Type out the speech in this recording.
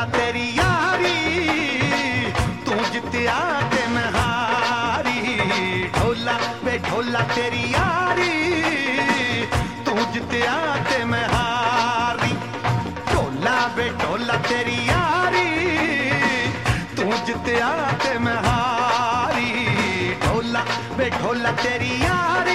तेरी यारी, तू जित्या ते मैं हारी। ढोला बे ढोला तेरी यारी, तू जित्या ते मैं हारी। ढोला बे ढोला तेरी यारी, तू जित्या ते मैं हारी। ढोला बे ढोला तेरी यारी,